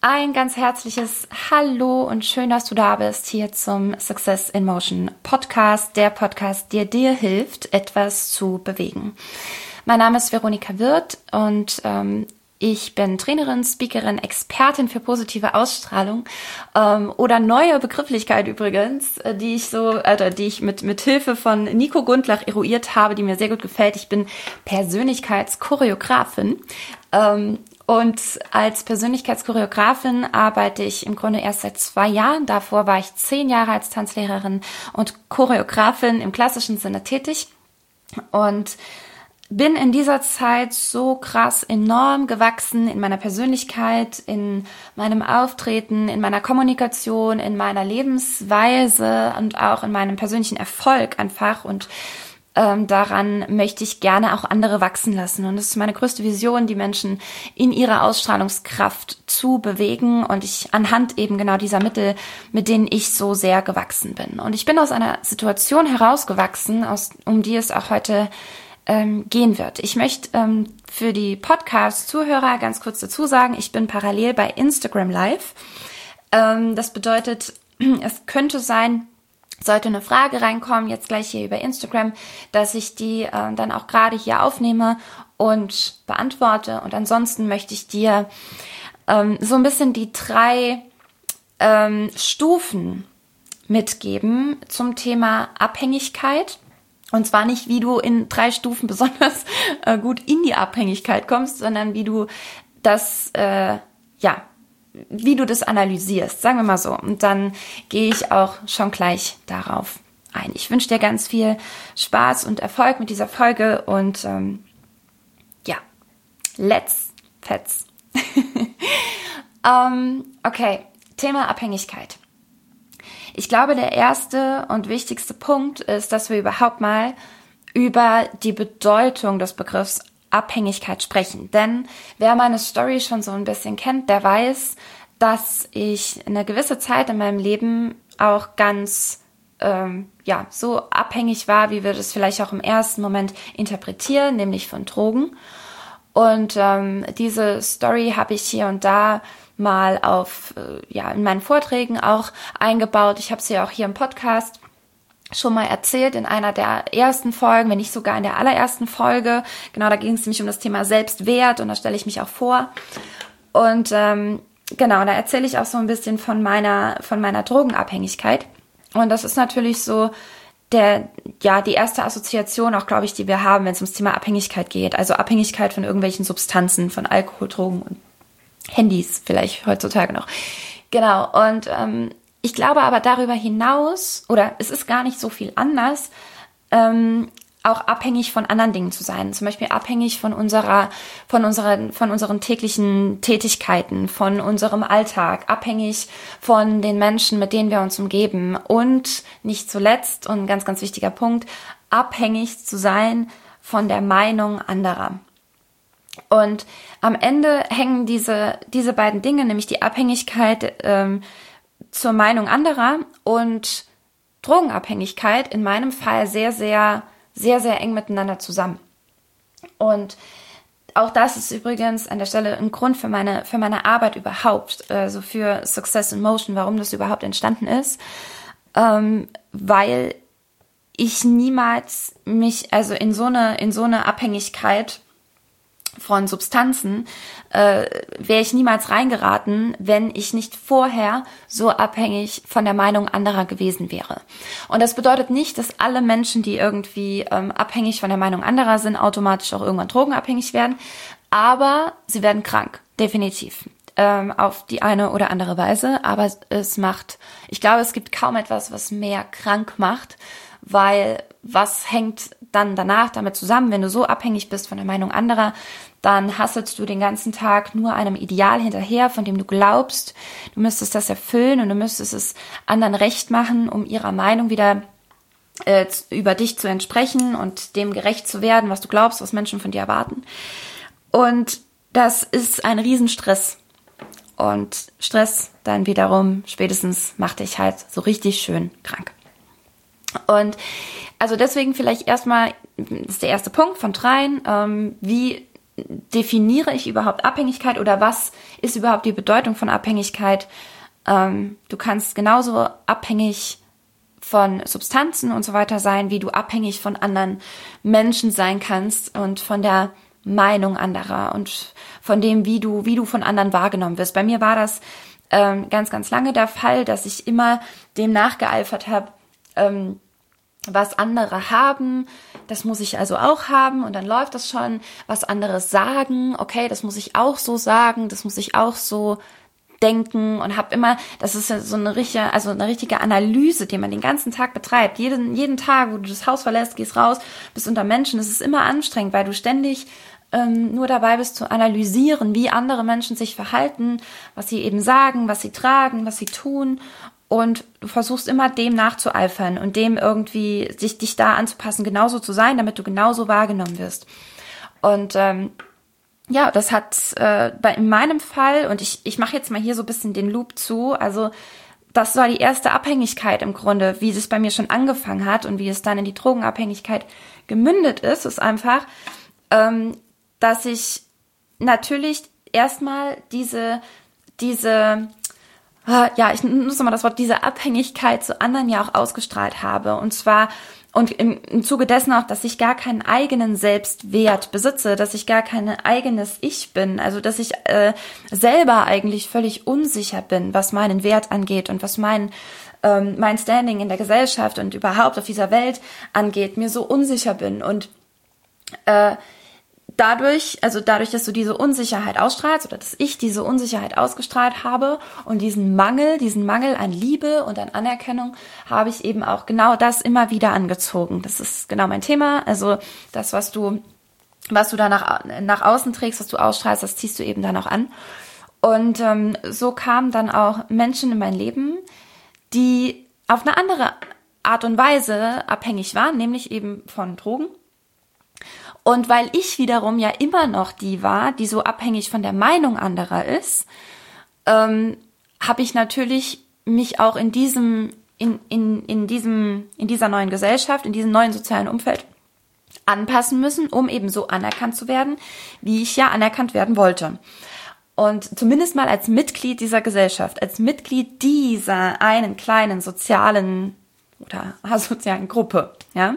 Ein ganz herzliches Hallo und schön, dass du da bist hier zum Success in Motion Podcast, der Podcast, der dir hilft, etwas zu bewegen. Mein Name ist Veronika Wirth und ich bin Trainerin, Speakerin, Expertin für positive Ausstrahlung oder neue Begrifflichkeit übrigens, die ich mit Hilfe von Nico Gundlach eruiert habe, die mir sehr gut gefällt. Ich bin Persönlichkeitschoreografin. Und als Persönlichkeitschoreografin arbeite ich im Grunde erst seit 2 Jahren. Davor war ich 10 Jahre als Tanzlehrerin und Choreografin im klassischen Sinne tätig und bin in dieser Zeit so krass enorm gewachsen in meiner Persönlichkeit, in meinem Auftreten, in meiner Kommunikation, in meiner Lebensweise und auch in meinem persönlichen Erfolg einfach und daran möchte ich gerne auch andere wachsen lassen. Und das ist meine größte Vision, die Menschen in ihrer Ausstrahlungskraft zu bewegen. Und ich anhand eben genau dieser Mittel, mit denen ich so sehr gewachsen bin. Und ich bin aus einer Situation herausgewachsen, um die es auch heute gehen wird. Ich möchte für die Podcast-Zuhörer ganz kurz dazu sagen, ich bin parallel bei Instagram Live. Das bedeutet, es könnte sein, sollte eine Frage reinkommen, jetzt gleich hier über Instagram, dass ich die dann auch gerade hier aufnehme und beantworte. Und ansonsten möchte ich dir so ein bisschen die 3 Stufen mitgeben zum Thema Abhängigkeit. Und zwar nicht, wie du in 3 Stufen besonders gut in die Abhängigkeit kommst, sondern wie du das, wie du das analysierst, sagen wir mal so. Und dann gehe ich auch schon gleich darauf ein. Ich wünsche dir ganz viel Spaß und Erfolg mit dieser Folge und let's fetz. Okay, Thema Abhängigkeit. Ich glaube, der erste und wichtigste Punkt ist, dass wir überhaupt mal über die Bedeutung des Begriffs Abhängigkeit sprechen. Denn wer meine Story schon so ein bisschen kennt, der weiß, dass ich eine gewisse Zeit in meinem Leben auch ganz so abhängig war, wie wir das vielleicht auch im ersten Moment interpretieren, nämlich von Drogen. Und diese Story habe ich hier und da mal in meinen Vorträgen auch eingebaut. Ich habe sie auch hier im Podcast schon mal erzählt in einer der ersten Folgen, wenn nicht sogar in der allerersten Folge. Genau, da ging es nämlich um das Thema Selbstwert und da stelle ich mich auch vor. Und da erzähle ich auch so ein bisschen von meiner Drogenabhängigkeit. Und das ist natürlich so die erste Assoziation auch, glaube ich, die wir haben, wenn es ums Thema Abhängigkeit geht. Also Abhängigkeit von irgendwelchen Substanzen, von Alkohol, Drogen und Handys vielleicht heutzutage noch. Genau, und ich glaube aber darüber hinaus, oder es ist gar nicht so viel anders, auch abhängig von anderen Dingen zu sein. Zum Beispiel abhängig von unseren täglichen Tätigkeiten, von unserem Alltag, abhängig von den Menschen, mit denen wir uns umgeben und nicht zuletzt, und ein ganz, ganz wichtiger Punkt, abhängig zu sein von der Meinung anderer. Und am Ende hängen diese beiden Dinge, nämlich die Abhängigkeit zur Meinung anderer und Drogenabhängigkeit in meinem Fall sehr, sehr, sehr, sehr eng miteinander zusammen. Und auch das ist übrigens an der Stelle ein Grund für meine Arbeit überhaupt, also für Success in Motion, warum das überhaupt entstanden ist, weil ich niemals mich, also in so eine Abhängigkeit von Substanzen wäre ich niemals reingeraten, wenn ich nicht vorher so abhängig von der Meinung anderer gewesen wäre. Und das bedeutet nicht, dass alle Menschen, die irgendwie abhängig von der Meinung anderer sind, automatisch auch irgendwann drogenabhängig werden, aber sie werden krank, definitiv, auf die eine oder andere Weise. Aber ich glaube, es gibt kaum etwas, was mehr krank macht, weil was hängt dann danach damit zusammen, wenn du so abhängig bist von der Meinung anderer, dann hasselst du den ganzen Tag nur einem Ideal hinterher, von dem du glaubst, du müsstest das erfüllen und du müsstest es anderen recht machen, um ihrer Meinung wieder über dich zu entsprechen und dem gerecht zu werden, was du glaubst, was Menschen von dir erwarten. Und das ist ein Riesenstress. Und Stress dann wiederum spätestens macht dich halt so richtig schön krank. Und also deswegen vielleicht erstmal, das ist der erste Punkt von 3, wie definiere ich überhaupt Abhängigkeit oder was ist überhaupt die Bedeutung von Abhängigkeit? Du kannst genauso abhängig von Substanzen und so weiter sein, wie du abhängig von anderen Menschen sein kannst und von der Meinung anderer und von dem, wie du von anderen wahrgenommen wirst. Bei mir war das ganz, ganz lange der Fall, dass ich immer dem nachgeeifert habe, was andere haben, das muss ich also auch haben und dann läuft das schon. Was andere sagen, okay, das muss ich auch so sagen, das muss ich auch so denken und habe immer, das ist ja so eine richtige Analyse, die man den ganzen Tag betreibt. Jeden Tag, wo du das Haus verlässt, gehst raus, bist unter Menschen, das ist immer anstrengend, weil du ständig nur dabei bist zu analysieren, wie andere Menschen sich verhalten, was sie eben sagen, was sie tragen, was sie tun und du versuchst immer dem nachzueifern und dem irgendwie dich da anzupassen, genauso zu sein, damit du genauso wahrgenommen wirst. Und ja, das hat in meinem Fall, und ich mache jetzt mal hier so ein bisschen den Loop zu, also das war die erste Abhängigkeit im Grunde, wie es bei mir schon angefangen hat und wie es dann in die Drogenabhängigkeit gemündet ist einfach, dass ich natürlich erstmal diese ich nutze mal das Wort, diese Abhängigkeit zu anderen ja auch ausgestrahlt habe. Und zwar, und im Zuge dessen auch, dass ich gar keinen eigenen Selbstwert besitze, dass ich gar kein eigenes Ich bin. Also, dass ich selber eigentlich völlig unsicher bin, was meinen Wert angeht und was mein Standing in der Gesellschaft und überhaupt auf dieser Welt angeht, mir so unsicher bin. Und dadurch, dass du diese Unsicherheit ausstrahlst oder dass ich diese Unsicherheit ausgestrahlt habe und diesen Mangel an Liebe und an Anerkennung, habe ich eben auch genau das immer wieder angezogen. Das ist genau mein Thema. Also das, was du da nach außen trägst, was du ausstrahlst, das ziehst du eben dann auch an. Und so kamen dann auch Menschen in mein Leben, die auf eine andere Art und Weise abhängig waren, nämlich eben von Drogen. Und weil ich wiederum ja immer noch die war, die so abhängig von der Meinung anderer ist, habe ich natürlich mich auch in dieser neuen Gesellschaft, in diesem neuen sozialen Umfeld anpassen müssen, um eben so anerkannt zu werden, wie ich ja anerkannt werden wollte. Und zumindest mal als Mitglied dieser Gesellschaft, als Mitglied dieser einen kleinen sozialen oder asozialen Gruppe, ja.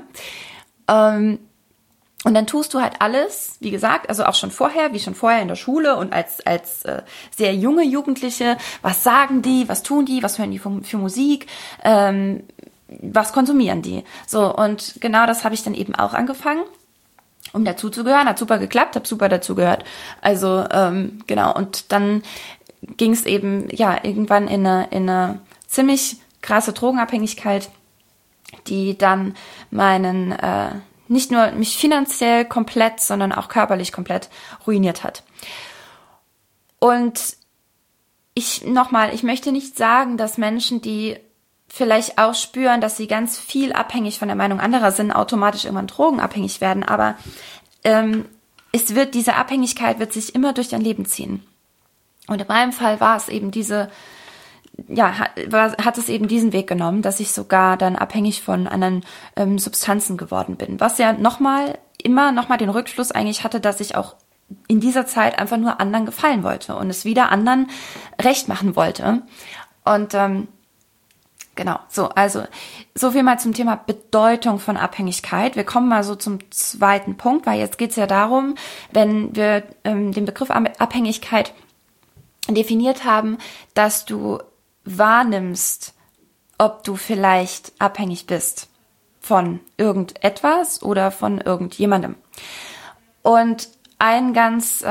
Und dann tust du halt alles, wie gesagt, also auch schon vorher in der Schule und als sehr junge Jugendliche, was sagen die, was tun die, was hören die für Musik, was konsumieren die. So, und genau das habe ich dann eben auch angefangen, um dazuzugehören. Hat super geklappt, habe super dazugehört. Also, genau, und dann ging es eben, ja, irgendwann in eine ziemlich krasse Drogenabhängigkeit, die dann nicht nur mich finanziell komplett, sondern auch körperlich komplett ruiniert hat. Und ich möchte nicht sagen, dass Menschen, die vielleicht auch spüren, dass sie ganz viel abhängig von der Meinung anderer sind, automatisch irgendwann drogenabhängig werden, aber diese Abhängigkeit wird sich immer durch dein Leben ziehen. Und in meinem Fall war es eben hat es eben diesen Weg genommen, dass ich sogar dann abhängig von anderen Substanzen geworden bin. Was ja nochmal den Rückschluss eigentlich hatte, dass ich auch in dieser Zeit einfach nur anderen gefallen wollte und es wieder anderen recht machen wollte. Und genau, also so viel mal zum Thema Bedeutung von Abhängigkeit. Wir kommen mal so zum zweiten Punkt, weil jetzt geht es ja darum, wenn wir den Begriff Abhängigkeit definiert haben, dass du wahrnimmst, ob du vielleicht abhängig bist von irgendetwas oder von irgendjemandem. Und ein ganz,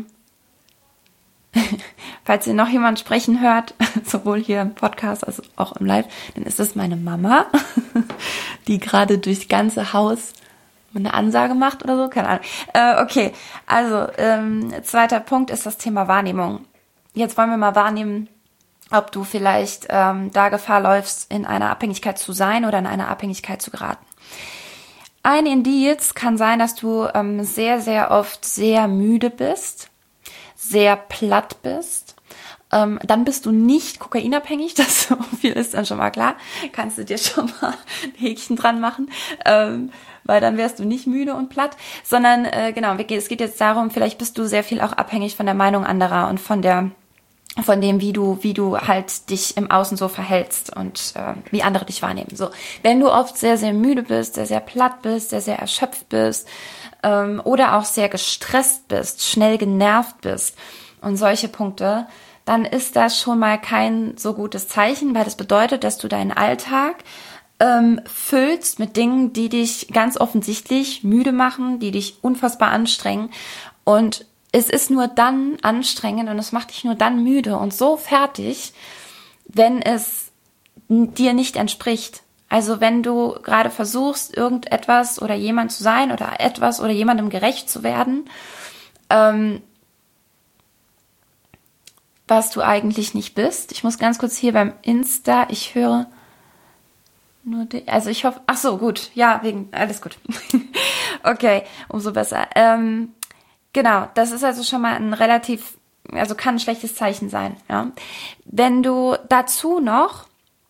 falls ihr noch jemand sprechen hört, sowohl hier im Podcast als auch im Live, dann ist es meine Mama, die gerade durchs ganze Haus eine Ansage macht oder so, keine Ahnung. Okay, also zweiter Punkt ist das Thema Wahrnehmung. Jetzt wollen wir mal wahrnehmen, ob du vielleicht da Gefahr läufst, in einer Abhängigkeit zu sein oder in eine Abhängigkeit zu geraten. Ein Indiz kann sein, dass du sehr, sehr oft sehr müde bist, sehr platt bist, dann bist du nicht kokainabhängig, das so viel ist dann schon mal klar, kannst du dir schon mal ein Häkchen dran machen, weil dann wärst du nicht müde und platt, sondern genau, es geht jetzt darum, vielleicht bist du sehr viel auch abhängig von der Meinung anderer und von dem, wie du halt dich im Außen so verhältst und wie andere dich wahrnehmen. So, wenn du oft sehr, sehr müde bist, sehr, sehr platt bist, sehr, sehr erschöpft bist oder auch sehr gestresst bist, schnell genervt bist und solche Punkte, dann ist das schon mal kein so gutes Zeichen, weil das bedeutet, dass du deinen Alltag füllst mit Dingen, die dich ganz offensichtlich müde machen, die dich unfassbar anstrengen, und es ist nur dann anstrengend und es macht dich nur dann müde und so fertig, wenn es dir nicht entspricht. Also wenn du gerade versuchst, irgendetwas oder jemand zu sein oder etwas oder jemandem gerecht zu werden, was du eigentlich nicht bist. Ich muss ganz kurz hier beim Insta, ich höre nur also ich hoffe, ach so, gut, ja, alles gut. Okay, umso besser. Genau, das ist also schon mal kann ein schlechtes Zeichen sein. Ja? Wenn du dazu noch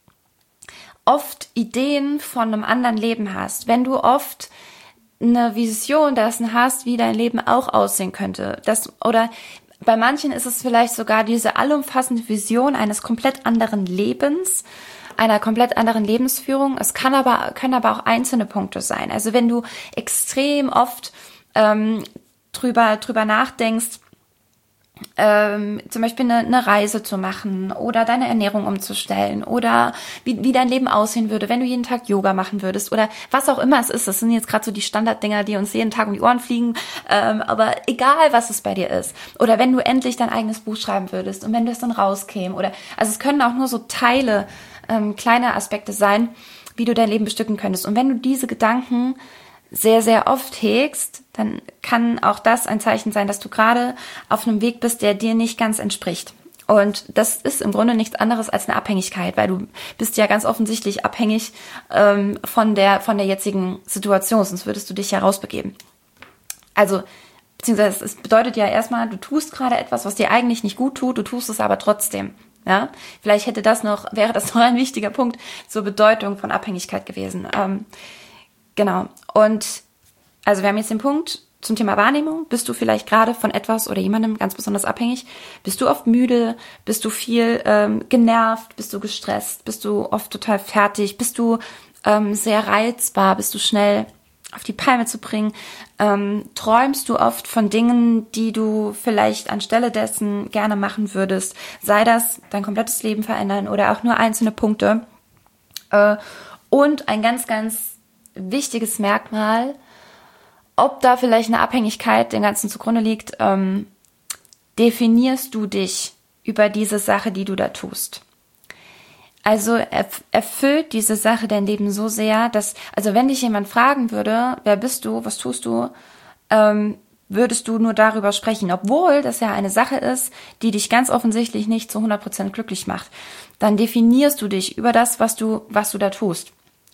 oft Ideen von einem anderen Leben hast, wenn du oft eine Vision dessen hast, wie dein Leben auch aussehen könnte, oder bei manchen ist es vielleicht sogar diese allumfassende Vision eines komplett anderen Lebens, einer komplett anderen Lebensführung. Es können aber auch einzelne Punkte sein. Also wenn du extrem oft drüber nachdenkst, zum Beispiel eine Reise zu machen oder deine Ernährung umzustellen oder wie dein Leben aussehen würde, wenn du jeden Tag Yoga machen würdest oder was auch immer es ist. Das sind jetzt gerade so die Standarddinger, die uns jeden Tag um die Ohren fliegen, aber egal, was es bei dir ist. Oder wenn du endlich dein eigenes Buch schreiben würdest und wenn das dann rauskäme also es können auch nur so Teile, kleine Aspekte sein, wie du dein Leben bestücken könntest. Und wenn du diese Gedanken sehr, sehr oft hegst, dann kann auch das ein Zeichen sein, dass du gerade auf einem Weg bist, der dir nicht ganz entspricht. Und das ist im Grunde nichts anderes als eine Abhängigkeit, weil du bist ja ganz offensichtlich abhängig von der jetzigen Situation, sonst würdest du dich ja rausbegeben. Also, beziehungsweise es bedeutet ja erstmal, du tust gerade etwas, was dir eigentlich nicht gut tut, du tust es aber trotzdem. Ja, vielleicht wäre das noch ein wichtiger Punkt zur Bedeutung von Abhängigkeit gewesen. Genau. Und also wir haben jetzt den Punkt zum Thema Wahrnehmung. Bist du vielleicht gerade von etwas oder jemandem ganz besonders abhängig? Bist du oft müde? Bist du viel genervt? Bist du gestresst? Bist du oft total fertig? Bist du sehr reizbar? Bist du schnell auf die Palme zu bringen? Träumst du oft von Dingen, die du vielleicht anstelle dessen gerne machen würdest? Sei das dein komplettes Leben verändern oder auch nur einzelne Punkte. Und ein ganz, ganz wichtiges Merkmal, ob da vielleicht eine Abhängigkeit dem Ganzen zugrunde liegt, definierst du dich über diese Sache, die du da tust. Also erfüllt diese Sache dein Leben so sehr, dass, also wenn dich jemand fragen würde, wer bist du, was tust du, würdest du nur darüber sprechen, obwohl das ja eine Sache ist, die dich ganz offensichtlich nicht zu 100% glücklich macht. Dann definierst du dich über das, was du da tust.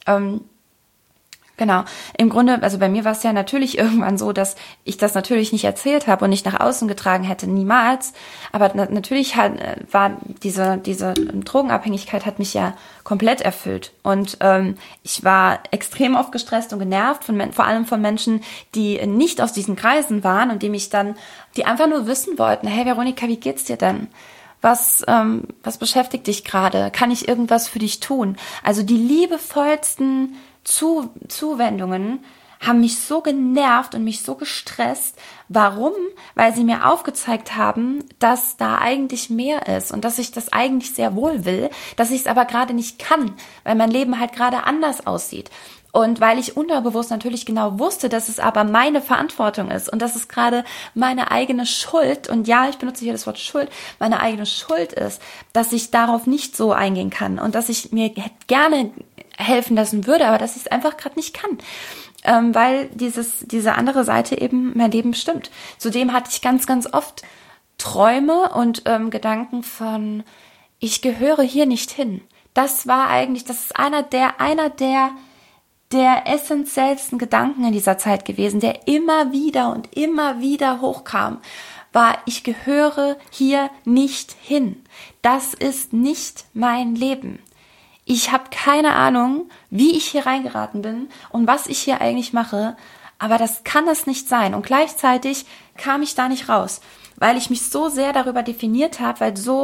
Genau. Im Grunde, also bei mir war es ja natürlich irgendwann so, dass ich das natürlich nicht erzählt habe und nicht nach außen getragen hätte, niemals. Aber natürlich war diese Drogenabhängigkeit hat mich ja komplett erfüllt. Und ich war extrem oft gestresst und genervt, vor allem von Menschen, die nicht aus diesen Kreisen waren und die einfach nur wissen wollten, hey Veronika, wie geht's dir denn? Was beschäftigt dich gerade? Kann ich irgendwas für dich tun? Also die liebevollsten Zuwendungen haben mich so genervt und mich so gestresst. Warum? Weil sie mir aufgezeigt haben, dass da eigentlich mehr ist und dass ich das eigentlich sehr wohl will, dass ich es aber gerade nicht kann, weil mein Leben halt gerade anders aussieht. Und weil ich unterbewusst natürlich genau wusste, dass es aber meine Verantwortung ist und dass es gerade meine eigene Schuld, und ja, ich benutze hier das Wort Schuld, meine eigene Schuld ist, dass ich darauf nicht so eingehen kann und dass ich mir gerne helfen lassen würde, aber dass ich es einfach gerade nicht kann, weil diese andere Seite eben mein Leben bestimmt. Zudem hatte ich ganz, ganz oft Träume und Gedanken von, ich gehöre hier nicht hin. Das ist einer der essentiellsten Gedanken in dieser Zeit gewesen, der immer wieder und immer wieder hochkam, war, ich gehöre hier nicht hin. Das ist nicht mein Leben. Ich habe keine Ahnung, wie ich hier reingeraten bin und was ich hier eigentlich mache, aber das kann es nicht sein. Und gleichzeitig kam ich da nicht raus, weil ich mich so sehr darüber definiert habe,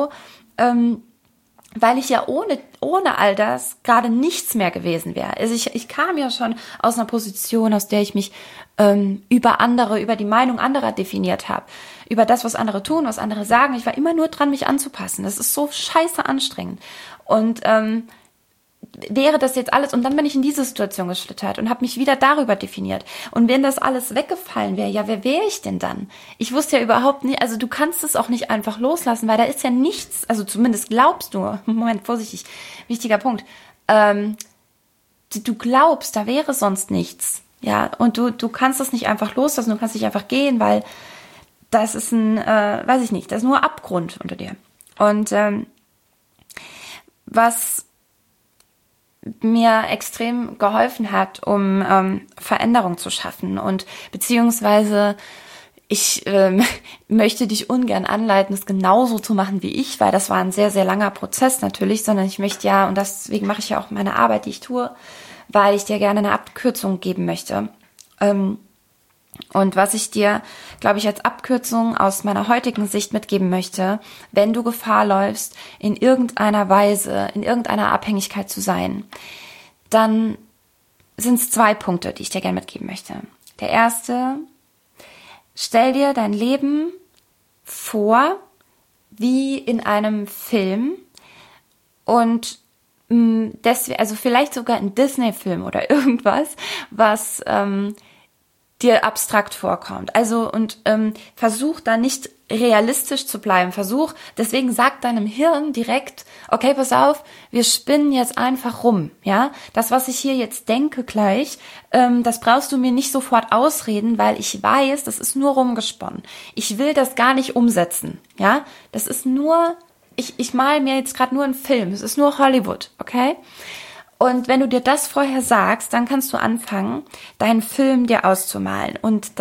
weil ich ja ohne all das gerade nichts mehr gewesen wäre. Also ich kam ja schon aus einer Position, aus der ich mich über die Meinung anderer definiert habe, über das, was andere tun, was andere sagen. Ich war immer nur dran, mich anzupassen. Das ist so scheiße anstrengend. Und wäre das jetzt alles, und dann bin ich in diese Situation geschlittert und habe mich wieder darüber definiert. Und wenn das alles weggefallen wäre, ja, wer wäre ich denn dann? Ich wusste ja überhaupt nicht, also du kannst es auch nicht einfach loslassen, weil da ist ja nichts, also zumindest glaubst du, Moment, vorsichtig, wichtiger Punkt, du glaubst, da wäre sonst nichts, ja, und du kannst es nicht einfach loslassen, du kannst nicht einfach gehen, weil das ist weiß ich nicht, das ist nur Abgrund unter dir. Und was mir extrem geholfen hat, um Veränderung zu schaffen und beziehungsweise ich möchte dich ungern anleiten, es genauso zu machen wie ich, weil das war ein sehr, sehr langer Prozess natürlich, sondern ich möchte ja, und deswegen mache ich ja auch meine Arbeit, die ich tue, weil ich dir gerne eine Abkürzung geben möchte. Und was ich dir, glaube ich, als Abkürzung aus meiner heutigen Sicht mitgeben möchte, wenn du Gefahr läufst, in irgendeiner Weise, in irgendeiner Abhängigkeit zu sein, dann sind es 2 Punkte, die ich dir gerne mitgeben möchte. Der erste, stell dir dein Leben vor wie in einem Film und deswegen, also vielleicht sogar ein Disney-Film oder irgendwas, was dir abstrakt vorkommt. Also und versuch da nicht realistisch zu bleiben. Deswegen sag deinem Hirn direkt, okay, pass auf, wir spinnen jetzt einfach rum, ja. Das, was ich hier jetzt denke gleich, das brauchst du mir nicht sofort ausreden, weil ich weiß, das ist nur rumgesponnen. Ich will das gar nicht umsetzen, ja. Das ist nur, ich male mir jetzt gerade nur einen Film, es ist nur Hollywood, okay? Und wenn du dir das vorher sagst, dann kannst du anfangen, deinen Film dir auszumalen. Und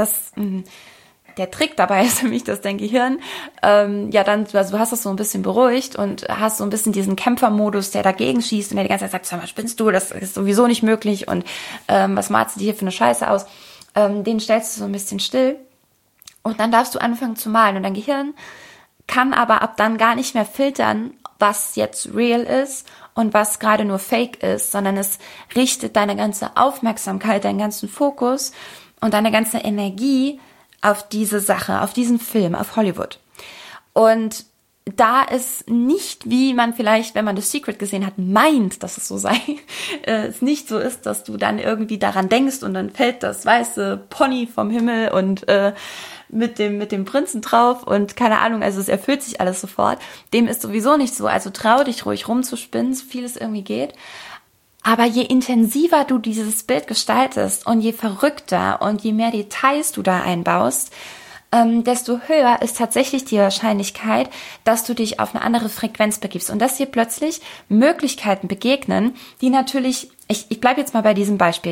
der Trick dabei ist nämlich, dass dein Gehirn, also du hast das so ein bisschen beruhigt und hast so ein bisschen diesen Kämpfermodus, der dagegen schießt und der die ganze Zeit sagt, sag mal, spinnst du, das ist sowieso nicht möglich und was malst du dir hier für eine Scheiße aus? Den stellst du so ein bisschen still und dann darfst du anfangen zu malen. Und dein Gehirn kann aber ab dann gar nicht mehr filtern, was jetzt real ist und was gerade nur fake ist, sondern es richtet deine ganze Aufmerksamkeit, deinen ganzen Fokus und deine ganze Energie auf diese Sache, auf diesen Film, auf Hollywood. Und da es nicht, wie man vielleicht, wenn man The Secret gesehen hat, meint, dass es so sei, es nicht so ist, dass du dann irgendwie daran denkst und dann fällt das weiße Pony vom Himmel und mit dem Prinzen drauf und keine Ahnung, also es erfüllt sich alles sofort. Dem ist sowieso nicht so, also trau dich ruhig rumzuspinnen, so viel es irgendwie geht. Aber je intensiver du dieses Bild gestaltest und je verrückter und je mehr Details du da einbaust, desto höher ist tatsächlich die Wahrscheinlichkeit, dass du dich auf eine andere Frequenz begibst und dass dir plötzlich Möglichkeiten begegnen, die natürlich, ich bleibe jetzt mal bei diesem Beispiel,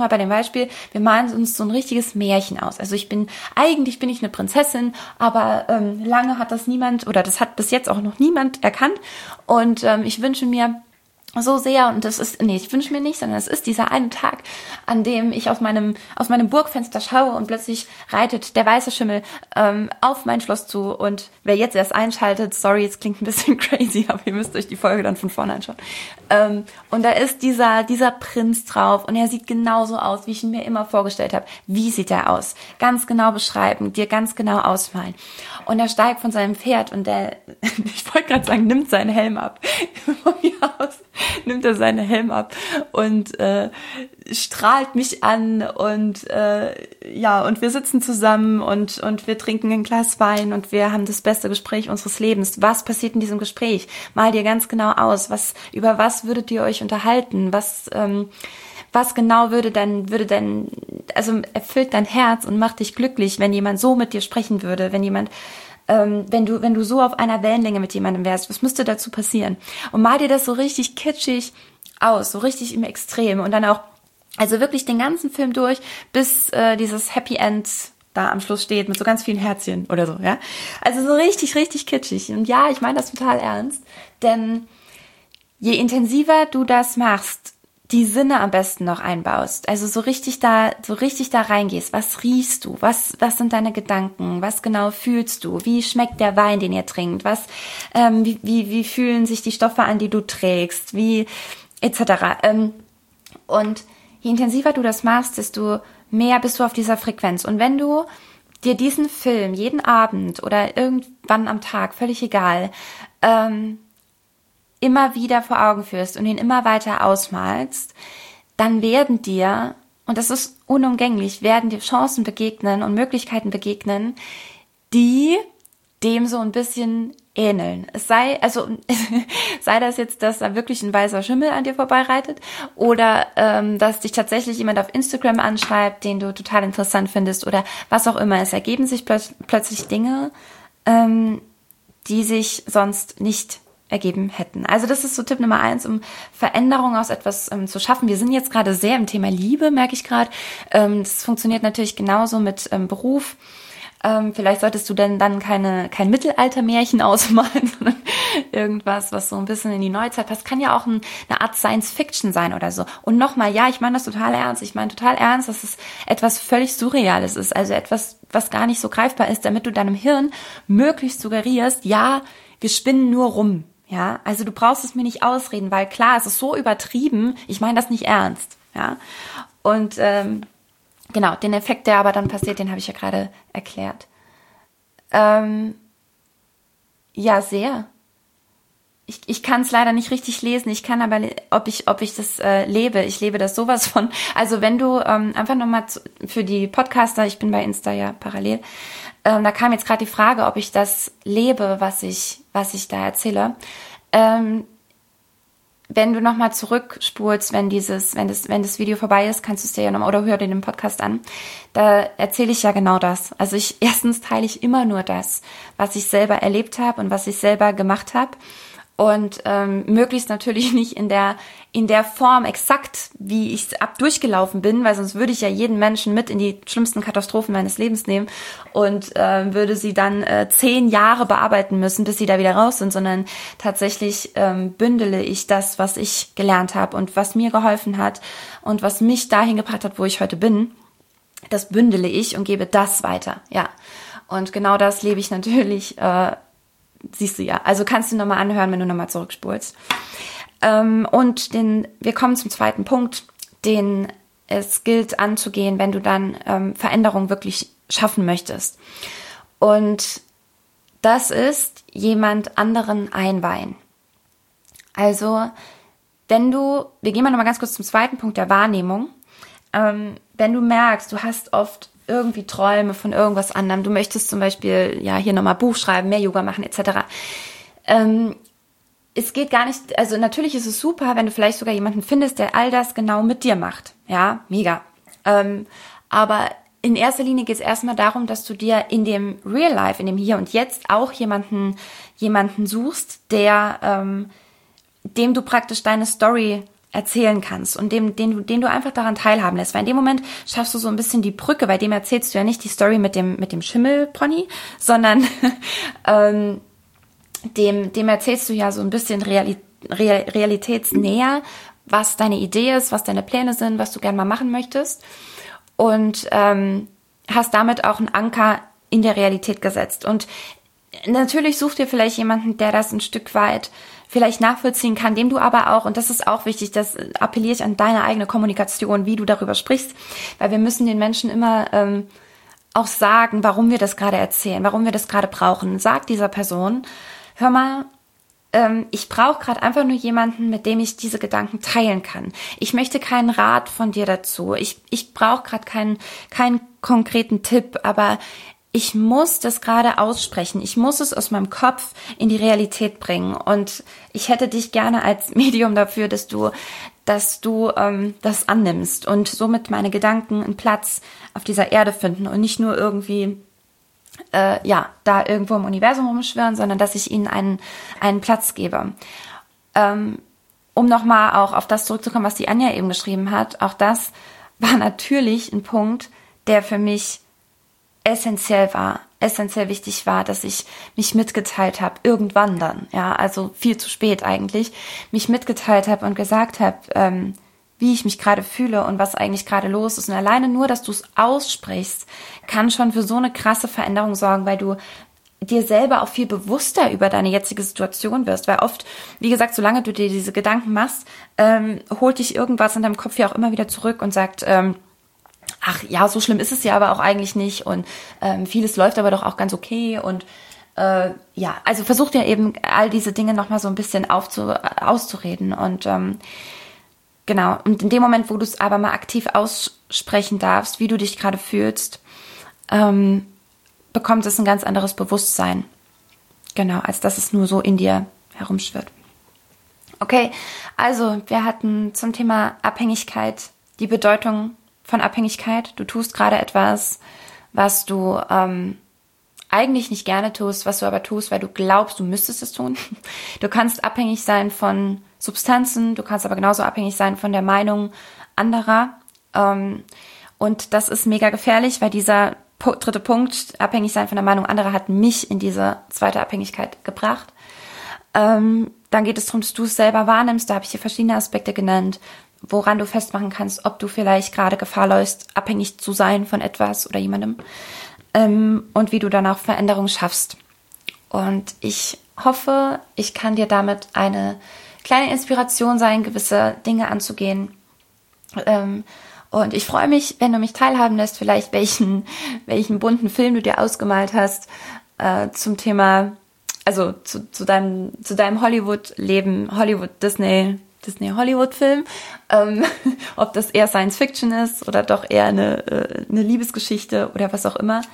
wir malen uns so ein richtiges Märchen aus. Also eigentlich bin ich eine Prinzessin, aber lange hat das niemand, oder das hat bis jetzt auch noch niemand erkannt und ich wünsche mir so sehr, und ich wünsche mir nicht, sondern es ist dieser eine Tag, an dem ich aus meinem Burgfenster schaue und plötzlich reitet der weiße Schimmel auf mein Schloss zu und wer jetzt erst einschaltet, sorry, es klingt ein bisschen crazy, aber ihr müsst euch die Folge dann von vorne anschauen. Und da ist dieser Prinz drauf und er sieht genauso aus, wie ich ihn mir immer vorgestellt habe. Wie sieht er aus? Ganz genau beschreiben, dir ganz genau ausmalen. Und er steigt von seinem Pferd und ich wollte gerade sagen, nimmt seinen Helm ab. Von mir aus nimmt er seinen Helm ab und strahlt mich an und und wir sitzen zusammen und wir trinken ein Glas Wein und wir haben das beste Gespräch unseres Lebens. Was passiert in diesem Gespräch? Mal dir ganz genau aus, über was würdet ihr euch unterhalten? Was genau würde denn, also erfüllt dein Herz und macht dich glücklich, wenn jemand so mit dir sprechen würde, wenn du so auf einer Wellenlänge mit jemandem wärst, was müsste dazu passieren? Und mal dir das so richtig kitschig aus, so richtig im Extrem und dann auch, also wirklich den ganzen Film durch, bis dieses Happy End da am Schluss steht mit so ganz vielen Herzchen oder so, ja. Also so richtig, richtig kitschig. Und ja, ich meine das total ernst, denn je intensiver du das machst, die Sinne am besten noch einbaust, also so richtig da reingehst, was riechst du, was sind deine Gedanken, was genau fühlst du, wie schmeckt der Wein, den ihr trinkt, wie fühlen sich die Stoffe an, die du trägst, wie etc. Und je intensiver du das machst, desto mehr bist du auf dieser Frequenz. Und wenn du dir diesen Film jeden Abend oder irgendwann am Tag, völlig egal, immer wieder vor Augen führst und ihn immer weiter ausmalst, dann werden dir, und das ist unumgänglich, werden dir Chancen begegnen und Möglichkeiten begegnen, die dem so ein bisschen ähneln. Sei das jetzt, dass da wirklich ein weißer Schimmel an dir vorbeireitet oder dass dich tatsächlich jemand auf Instagram anschreibt, den du total interessant findest oder was auch immer. Es ergeben sich plötzlich Dinge, die sich sonst nicht ergeben hätten. Also das ist so Tipp Nummer 1, um Veränderung aus etwas zu schaffen. Wir sind jetzt gerade sehr im Thema Liebe, merke ich gerade. Das funktioniert natürlich genauso mit Beruf. Vielleicht solltest du denn dann kein Mittelaltermärchen ausmalen, sondern irgendwas, was so ein bisschen in die Neuzeit passt. Kann ja auch eine Art Science-Fiction sein oder so. Und nochmal, ja, ich meine das total ernst. Ich meine total ernst, dass es etwas völlig Surreales ist. Also etwas, was gar nicht so greifbar ist, damit du deinem Hirn möglichst suggerierst, ja, wir spinnen nur rum. Ja, also du brauchst es mir nicht ausreden, weil klar, es ist so übertrieben, ich meine das nicht ernst. Ja, und genau, den Effekt, der aber dann passiert, den habe ich ja gerade erklärt. Ja, sehr. Ich kann es leider nicht richtig lesen. Ich kann aber, ob ich das lebe. Ich lebe das sowas von. Also wenn du einfach nochmal für die Podcaster, ich bin bei Insta ja parallel, da kam jetzt gerade die Frage, ob ich das lebe, was ich da erzähle. Wenn du nochmal zurückspulst, wenn das Video vorbei ist, kannst du es dir ja nochmal, oder hör dir den Podcast an, da erzähle ich ja genau das. Also erstens teile ich immer nur das, was ich selber erlebt habe und was ich selber gemacht habe. Und möglichst natürlich nicht in der Form exakt, wie ich durchgelaufen bin, weil sonst würde ich ja jeden Menschen mit in die schlimmsten Katastrophen meines Lebens nehmen und würde sie dann 10 Jahre bearbeiten müssen, bis sie da wieder raus sind, sondern tatsächlich bündele ich das, was ich gelernt habe und was mir geholfen hat und was mich dahin gebracht hat, wo ich heute bin. Das bündele ich und gebe das weiter, ja. Und genau das lebe ich natürlich. Siehst du ja. Also kannst du nochmal anhören, wenn du nochmal zurückspulst. Und wir kommen zum zweiten Punkt, den es gilt anzugehen, wenn du dann Veränderung wirklich schaffen möchtest. Und das ist jemand anderen einweihen. Also wir gehen mal nochmal ganz kurz zum zweiten Punkt der Wahrnehmung. Wenn du merkst, du hast oft irgendwie Träume von irgendwas anderem. Du möchtest zum Beispiel, ja, hier nochmal Buch schreiben, mehr Yoga machen, etc. Es geht gar nicht, also natürlich ist es super, wenn du vielleicht sogar jemanden findest, der all das genau mit dir macht. Ja, mega. Aber in erster Linie geht es erstmal darum, dass du dir in dem Real Life, in dem Hier und Jetzt auch jemanden suchst, dem du praktisch deine Story erzählen kannst und den du einfach daran teilhaben lässt. Weil in dem Moment schaffst du so ein bisschen die Brücke, bei dem erzählst du ja nicht die Story mit dem Schimmelpony, sondern dem erzählst du ja so ein bisschen realitätsnäher, was deine Idee ist, was deine Pläne sind, was du gerne mal machen möchtest und hast damit auch einen Anker in der Realität gesetzt. Und natürlich such dir vielleicht jemanden, der das ein Stück weit vielleicht nachvollziehen kann, dem du aber auch, und das ist auch wichtig, das appelliere ich an deine eigene Kommunikation, wie du darüber sprichst, weil wir müssen den Menschen immer auch sagen, warum wir das gerade erzählen, warum wir das gerade brauchen. Sag dieser Person, hör mal, ich brauche gerade einfach nur jemanden, mit dem ich diese Gedanken teilen kann. Ich möchte keinen Rat von dir dazu. Ich brauche gerade keinen konkreten Tipp, aber ich muss das gerade aussprechen. Ich muss es aus meinem Kopf in die Realität bringen. Und ich hätte dich gerne als Medium dafür, dass du das annimmst und somit meine Gedanken einen Platz auf dieser Erde finden und nicht nur irgendwie da irgendwo im Universum rumschwirren, sondern dass ich ihnen einen Platz gebe. Um nochmal auch auf das zurückzukommen, was die Anja eben geschrieben hat, auch das war natürlich ein Punkt, der für mich essentiell wichtig war, dass ich mich mitgeteilt habe, irgendwann dann, ja, also viel zu spät eigentlich, mich mitgeteilt habe und gesagt habe, wie ich mich gerade fühle und was eigentlich gerade los ist. Und alleine nur, dass du es aussprichst, kann schon für so eine krasse Veränderung sorgen, weil du dir selber auch viel bewusster über deine jetzige Situation wirst. Weil oft, wie gesagt, solange du dir diese Gedanken machst, holt dich irgendwas in deinem Kopf ja auch immer wieder zurück und sagt, ach ja, so schlimm ist es ja aber auch eigentlich nicht und vieles läuft aber doch auch ganz okay und ja, also versuch dir eben all diese Dinge nochmal so ein bisschen auszureden und genau, und in dem Moment, wo du es aber mal aktiv aussprechen darfst, wie du dich gerade fühlst, bekommt es ein ganz anderes Bewusstsein, genau, als dass es nur so in dir herumschwirrt. Okay, also wir hatten zum Thema Abhängigkeit die Bedeutung von Abhängigkeit. Du tust gerade etwas, was du eigentlich nicht gerne tust, was du aber tust, weil du glaubst, du müsstest es tun. Du kannst abhängig sein von Substanzen, du kannst aber genauso abhängig sein von der Meinung anderer. Und das ist mega gefährlich, weil dieser dritte Punkt, abhängig sein von der Meinung anderer, hat mich in diese zweite Abhängigkeit gebracht. Dann geht es darum, dass du es selber wahrnimmst. Da habe ich dir verschiedene Aspekte genannt, woran du festmachen kannst, ob du vielleicht gerade Gefahr läufst, abhängig zu sein von etwas oder jemandem und wie du danach Veränderung schaffst. Und ich hoffe, ich kann dir damit eine kleine Inspiration sein, gewisse Dinge anzugehen. Und ich freue mich, wenn du mich teilhaben lässt, vielleicht welchen bunten Film du dir ausgemalt hast zum Thema, also zu deinem Hollywood-Leben, Disney-Hollywood-Film, ob das eher Science-Fiction ist oder doch eher eine Liebesgeschichte oder was auch immer.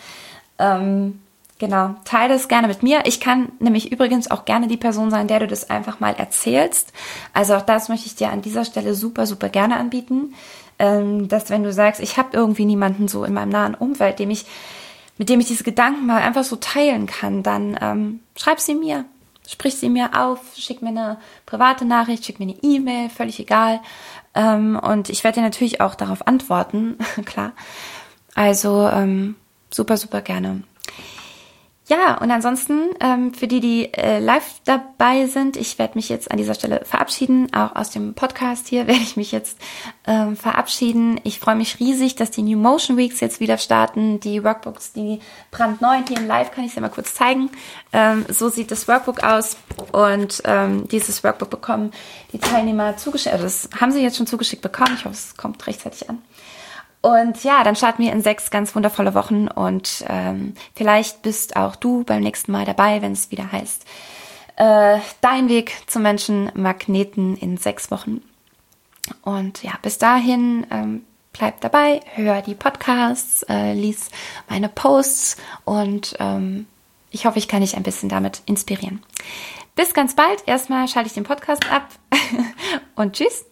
Genau, teile es gerne mit mir. Ich kann nämlich übrigens auch gerne die Person sein, der du das einfach mal erzählst. Also auch das möchte ich dir an dieser Stelle super, super gerne anbieten. Dass wenn du sagst, ich habe irgendwie niemanden so in meinem nahen Umfeld, mit dem ich diese Gedanken mal einfach so teilen kann, dann schreib sie mir. Sprich sie mir auf, schick mir eine private Nachricht, schick mir eine E-Mail, völlig egal. Und ich werde dir natürlich auch darauf antworten, klar. Also super, super gerne. Ja, und ansonsten für die live dabei sind, ich werde mich jetzt an dieser Stelle verabschieden. Auch aus dem Podcast hier werde ich mich jetzt verabschieden. Ich freue mich riesig, dass die New Motion Weeks jetzt wieder starten. Die Workbooks, die brandneu hier im Live, kann ich dir mal kurz zeigen. So sieht das Workbook aus. Und dieses Workbook bekommen die Teilnehmer zugeschickt. Also das haben sie jetzt schon zugeschickt bekommen. Ich hoffe, es kommt rechtzeitig an. Und ja, dann starten wir in 6 ganz wundervolle Wochen und vielleicht bist auch du beim nächsten Mal dabei, wenn es wieder heißt, dein Weg zum Menschenmagneten in 6 Wochen. Und ja, bis dahin bleib dabei, hör die Podcasts, lies meine Posts und ich hoffe, ich kann dich ein bisschen damit inspirieren. Bis ganz bald. Erstmal schalte ich den Podcast ab und tschüss.